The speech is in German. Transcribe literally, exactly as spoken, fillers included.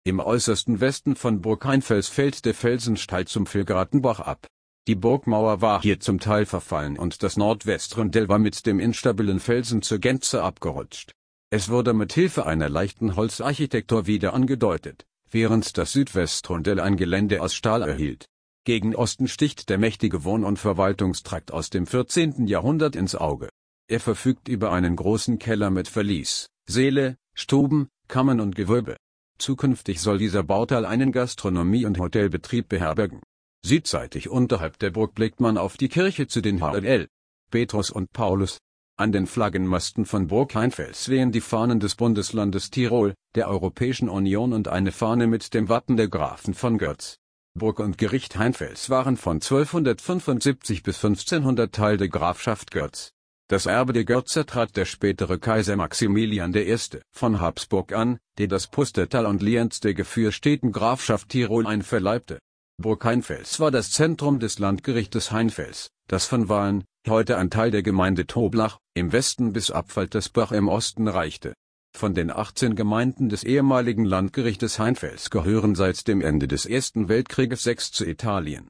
Im äußersten Westen von Burg Heinfels fällt der Felsen steil zum Villgratenbach ab. Die Burgmauer war hier zum Teil verfallen und das Nordwestrondell war mit dem instabilen Felsen zur Gänze abgerutscht. Es wurde mit Hilfe einer leichten Holzarchitektur wieder angedeutet, während das Südwestrondell ein Gelände aus Stahl erhielt. Gegen Osten sticht der mächtige Wohn- und Verwaltungstrakt aus dem vierzehnten Jahrhundert ins Auge. Er verfügt über einen großen Keller mit Verlies, Säle, Stuben, Kammern und Gewölbe. Zukünftig soll dieser Bauteil einen Gastronomie- und Hotelbetrieb beherbergen. Südseitig unterhalb der Burg blickt man auf die Kirche zu den Heiligen Petrus und Paulus. An den Flaggenmasten von Burg Heinfels wehen die Fahnen des Bundeslandes Tirol, der Europäischen Union und eine Fahne mit dem Wappen der Grafen von Görz. Burg und Gericht Heinfels waren von zwölfhundertfünfundsiebzig bis fünfzehnhundert Teil der Grafschaft Görz. Das Erbe der Görzer trat der spätere Kaiser Maximilian der Erste von Habsburg an, der das Pustertal und Lienz der Gefürsteten Grafschaft Tirol einverleibte. Burg Heinfels war das Zentrum des Landgerichtes Heinfels, das von Wahlen, heute ein Teil der Gemeinde Toblach, im Westen bis Abfaltersbach im Osten reichte. Von den achtzehn Gemeinden des ehemaligen Landgerichtes Heinfels gehören seit dem Ende des Ersten Weltkrieges sechs zu Italien.